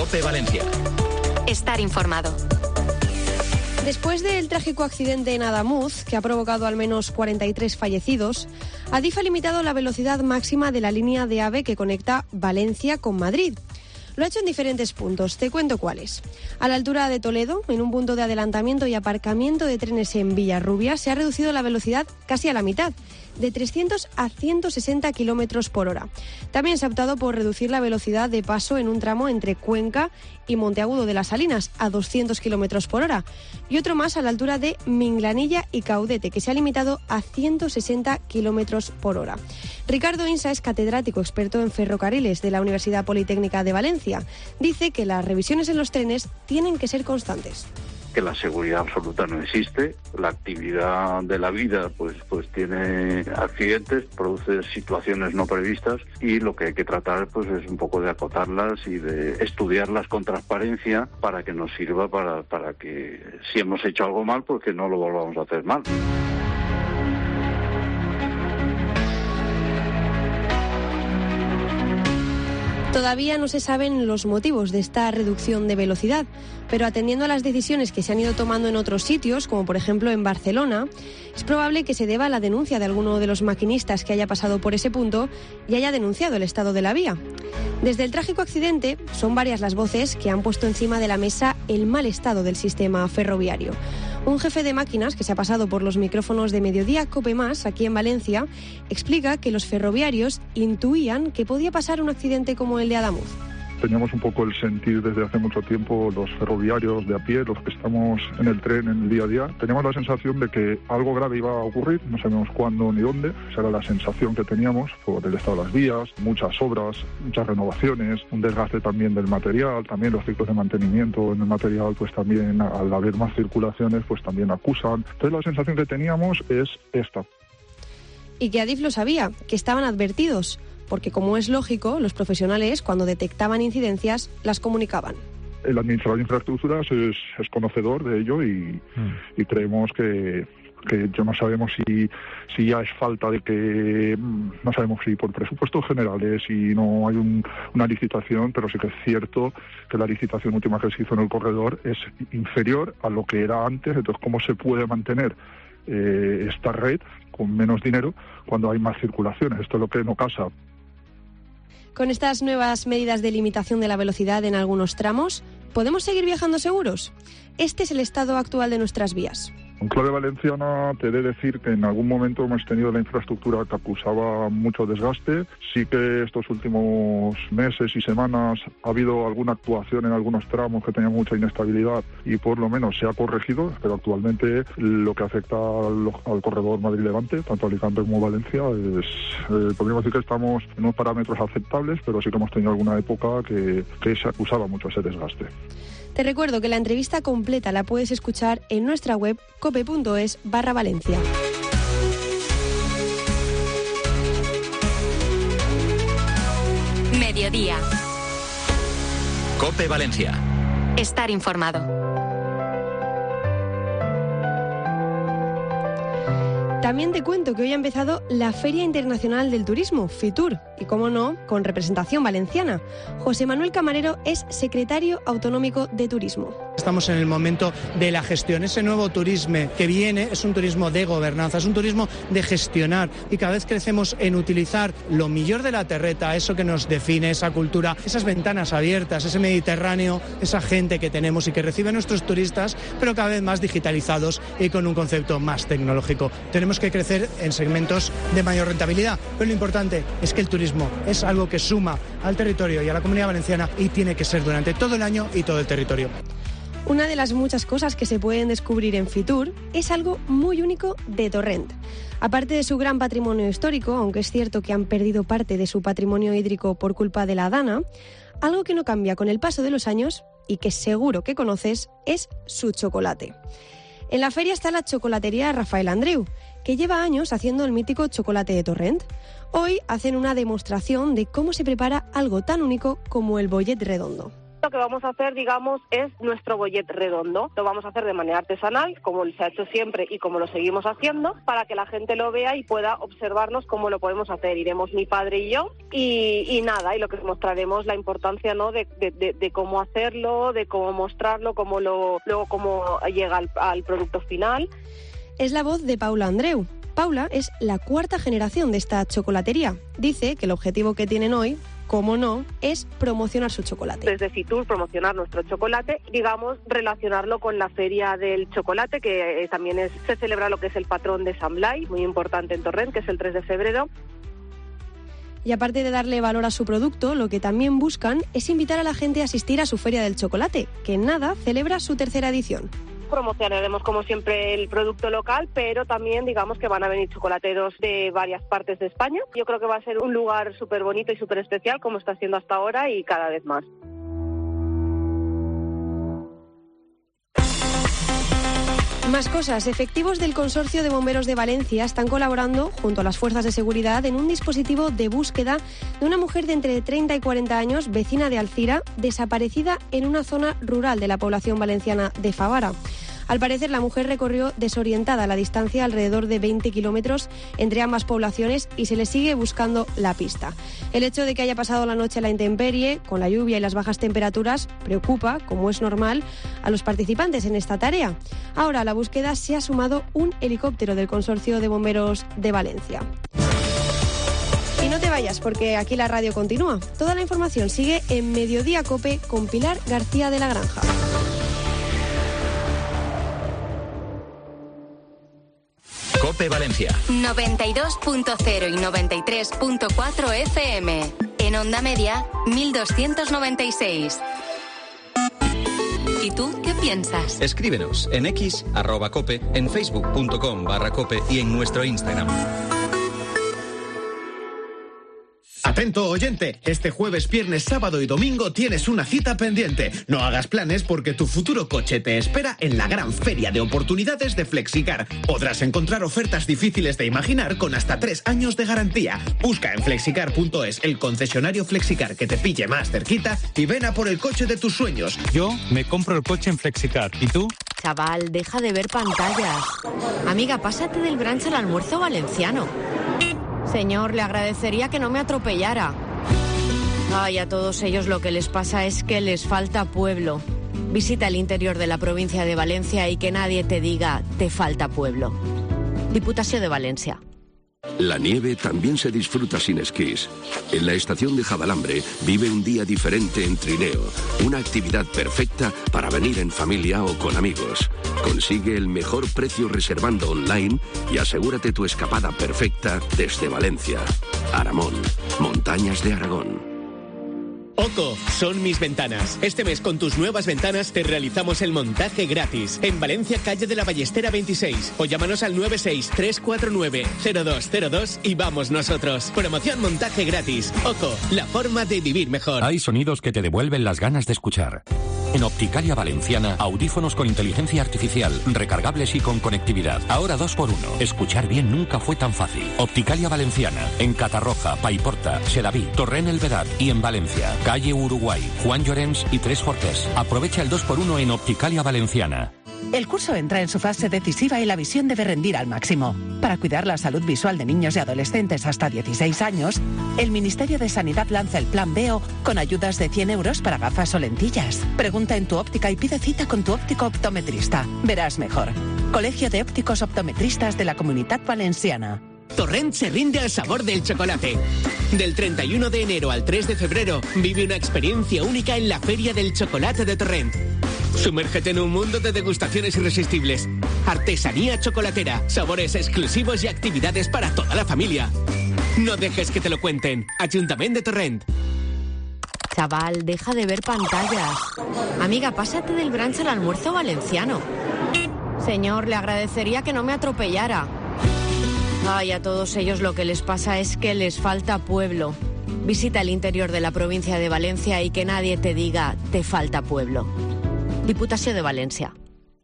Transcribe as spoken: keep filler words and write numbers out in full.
COPE Valencia. Estar informado. Después del trágico accidente en Adamuz, que ha provocado al menos cuarenta y tres fallecidos, Adif ha limitado la velocidad máxima de la línea de AVE que conecta Valencia con Madrid. Lo ha hecho en diferentes puntos, te cuento cuáles. A la altura de Toledo, en un punto de adelantamiento y aparcamiento de trenes en Villarrubia, se ha reducido la velocidad casi a la mitad, de trescientos a ciento sesenta kilómetros por hora. También se ha optado por reducir la velocidad de paso en un tramo entre Cuenca y Monteagudo de las Salinas a doscientos kilómetros por hora. Y otro más a la altura de Minglanilla y Caudete, que se ha limitado a ciento sesenta kilómetros por hora. Ricardo Insa es catedrático experto en ferrocarriles de la Universidad Politécnica de Valencia. Dice que las revisiones en los trenes tienen que ser constantes. Que la seguridad absoluta no existe, la actividad de la vida pues pues tiene accidentes, produce situaciones no previstas y lo que hay que tratar pues es un poco de acotarlas y de estudiarlas con transparencia para que nos sirva para, para que si hemos hecho algo mal pues que no lo volvamos a hacer mal. Todavía no se saben los motivos de esta reducción de velocidad, pero atendiendo a las decisiones que se han ido tomando en otros sitios, como por ejemplo en Barcelona, es probable que se deba a la denuncia de alguno de los maquinistas que haya pasado por ese punto y haya denunciado el estado de la vía. Desde el trágico accidente, son varias las voces que han puesto encima de la mesa el mal estado del sistema ferroviario. Un jefe de máquinas que se ha pasado por los micrófonos de Mediodía Cope Más, aquí en Valencia, explica que los ferroviarios intuían que podía pasar un accidente como el de Adamuz. Teníamos un poco el sentir desde hace mucho tiempo, los ferroviarios de a pie, los que estamos en el tren en el día a día, teníamos la sensación de que algo grave iba a ocurrir, no sabemos cuándo ni dónde. Esa era la sensación que teníamos por el estado de las vías, muchas obras, muchas renovaciones, un desgaste también del material, también los ciclos de mantenimiento en el material, pues también al haber más circulaciones, pues también acusan. Entonces la sensación que teníamos es esta. Y que Adif lo sabía, que estaban advertidos, porque como es lógico, los profesionales, cuando detectaban incidencias, las comunicaban. El administrador de infraestructuras es, es conocedor de ello y, mm. y creemos que, que yo no sabemos si, si ya es falta de que, no sabemos si por presupuestos generales, si no hay un, una licitación, pero sí que es cierto que la licitación última que se hizo en el corredor es inferior a lo que era antes. Entonces, ¿cómo se puede mantener eh, esta red con menos dinero cuando hay más circulaciones? Esto es lo que no casa. Con estas nuevas medidas de limitación de la velocidad en algunos tramos, ¿podemos seguir viajando seguros? Este es el estado actual de nuestras vías. En clave valenciana te he de decir que en algún momento hemos tenido la infraestructura que acusaba mucho desgaste. Sí que estos últimos meses y semanas ha habido alguna actuación en algunos tramos que tenían mucha inestabilidad y por lo menos se ha corregido, pero actualmente lo que afecta al, al corredor Madrid-Levante, tanto Alicante como Valencia, es, eh, podríamos decir que estamos en unos parámetros aceptables, pero sí que hemos tenido alguna época que, que se acusaba mucho ese desgaste. Te recuerdo que la entrevista completa la puedes escuchar en nuestra web cope.es barra Valencia. Mediodía. COPE Valencia. Estar informado. También te cuento que hoy ha empezado la Feria Internacional del Turismo, FITUR, y cómo no, con representación valenciana. José Manuel Camarero es secretario autonómico de Turismo. Estamos en el momento de la gestión. Ese nuevo turismo que viene es un turismo de gobernanza, es un turismo de gestionar y cada vez crecemos en utilizar lo mejor de la terreta, eso que nos define, esa cultura, esas ventanas abiertas, ese Mediterráneo, esa gente que tenemos y que recibe a nuestros turistas, pero cada vez más digitalizados y con un concepto más tecnológico. Tenemos que crecer en segmentos de mayor rentabilidad, pero lo importante es que el turismo es algo que suma al territorio y a la Comunidad Valenciana y tiene que ser durante todo el año y todo el territorio. Una de las muchas cosas que se pueden descubrir en FITUR es algo muy único de Torrent. Aparte de su gran patrimonio histórico, aunque es cierto que han perdido parte de su patrimonio hídrico por culpa de la Dana, algo que no cambia con el paso de los años y que seguro que conoces es su chocolate. En la feria está la chocolatería Rafael Andreu, que lleva años haciendo el mítico chocolate de Torrent. Hoy hacen una demostración de cómo se prepara algo tan único como el bollet redondo. producto que vamos a hacer, digamos, es nuestro bollet redondo. Lo vamos a hacer de manera artesanal, como se ha hecho siempre y como lo seguimos haciendo, para que la gente lo vea y pueda observarnos cómo lo podemos hacer. Iremos mi padre y yo y, y nada, y lo que mostraremos la importancia, ¿no?, de, de, de, de cómo hacerlo, de cómo mostrarlo, cómo lo, luego cómo llega al, al producto final. Es la voz de Paula Andreu. Paula es la cuarta generación de esta chocolatería. Dice que el objetivo que tienen hoy, como no, es promocionar su chocolate. Desde Fitur, promocionar nuestro chocolate, digamos, relacionarlo con la Feria del Chocolate, que eh, también es, se celebra lo que es el patrón de San Blai, muy importante en Torrent, que es el tres de febrero. Y aparte de darle valor a su producto, lo que también buscan es invitar a la gente a asistir a su Feria del Chocolate, que en nada celebra su tercera edición. Promocionaremos como siempre el producto local, pero también digamos que van a venir chocolateros de varias partes de España. Yo creo que va a ser un lugar súper bonito y súper especial, como está siendo hasta ahora y cada vez más. Más cosas. Efectivos del Consorcio de Bomberos de Valencia están colaborando junto a las fuerzas de seguridad en un dispositivo de búsqueda de una mujer de entre treinta y cuarenta años, vecina de Alcira, desaparecida en una zona rural de la población valenciana de Favara. Al parecer, la mujer recorrió desorientada la distancia alrededor de veinte kilómetros entre ambas poblaciones y se le sigue buscando la pista. El hecho de que haya pasado la noche a la intemperie, con la lluvia y las bajas temperaturas, preocupa, como es normal, a los participantes en esta tarea. Ahora, a la búsqueda se ha sumado un helicóptero del Consorcio de Bomberos de Valencia. Y no te vayas, porque aquí la radio continúa. Toda la información sigue en Mediodía Cope con Pilar García de la Granja. Cope Valencia. noventa y dos punto cero y noventa y tres punto cuatro F M. En onda media, mil doscientos noventa y seis. ¿Y tú qué piensas? Escríbenos en X, arroba cope, en facebook punto com barra cope y en nuestro Instagram. Atento, oyente, este jueves, viernes, sábado y domingo tienes una cita pendiente. No hagas planes porque tu futuro coche te espera en la gran feria de oportunidades de Flexicar. Podrás encontrar ofertas difíciles de imaginar con hasta tres años de garantía. Busca en flexicar punto es el concesionario Flexicar que te pille más cerquita y ven a por el coche de tus sueños. Yo me compro el coche en Flexicar. ¿Y tú? Chaval, deja de ver pantallas. Amiga, pásate del brunch al almuerzo valenciano. Señor, le agradecería que no me atropellara. Ay, a todos ellos lo que les pasa es que les falta pueblo. Visita el interior de la provincia de Valencia y que nadie te diga, te falta pueblo. Diputación de Valencia. La nieve también se disfruta sin esquís. En la estación de Javalambre vive un día diferente en trineo, una actividad perfecta para venir en familia o con amigos. Consigue el mejor precio reservando online y asegúrate tu escapada perfecta desde Valencia. Aramón, Montañas de Aragón. Oco, son mis ventanas. Este mes con tus nuevas ventanas te realizamos el montaje gratis. En Valencia, calle de la Ballestera veintiséis. O llámanos al nueve seis tres cuatro nueve cero dos cero dos y vamos nosotros. Promoción montaje gratis. Oco, la forma de vivir mejor. Hay sonidos que te devuelven las ganas de escuchar. En Opticalia Valenciana, audífonos con inteligencia artificial, recargables y con conectividad. Ahora dos por uno. Escuchar bien nunca fue tan fácil. Opticalia Valenciana, en Catarroja, Paiporta, Sedaví, Torrent el Vedat y en Valencia. Calle Uruguay, Juan Llorens y Tres Fortés. Aprovecha el dos por uno en Opticalia Valenciana. El curso entra en su fase decisiva y la visión debe rendir al máximo. Para cuidar la salud visual de niños y adolescentes hasta dieciséis años, el Ministerio de Sanidad lanza el Plan Veo con ayudas de cien euros para gafas o lentillas. Pregunta en tu óptica y pide cita con tu óptico optometrista. Verás mejor. Colegio de Ópticos Optometristas de la Comunidad Valenciana. Torrent se rinde al sabor del chocolate. Del treinta y uno de enero al tres de febrero, vive una experiencia única en la Feria del Chocolate de Torrent. Sumérgete en un mundo de degustaciones irresistibles. Artesanía chocolatera, sabores exclusivos y actividades para toda la familia. No dejes que te lo cuenten. Ayuntamiento de Torrent. Chaval, deja de ver pantallas. Amiga, pásate del brunch al almuerzo valenciano. Señor, le agradecería que no me atropellara. Ay, a todos ellos lo que les pasa es que les falta pueblo. Visita el interior de la provincia de Valencia y que nadie te diga, te falta pueblo. Diputación de Valencia.